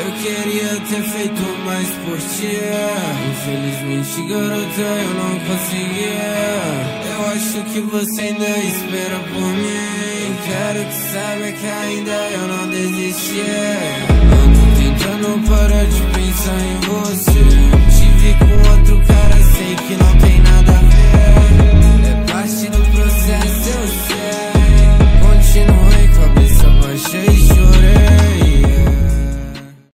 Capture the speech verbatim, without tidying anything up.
Eu queria ter feito mais por ti. Infelizmente, garota, eu não conseguia. Eu acho que você ainda espera por mim. Quero que saiba que ainda eu não desisti. Eu tô tentando parar de pensar em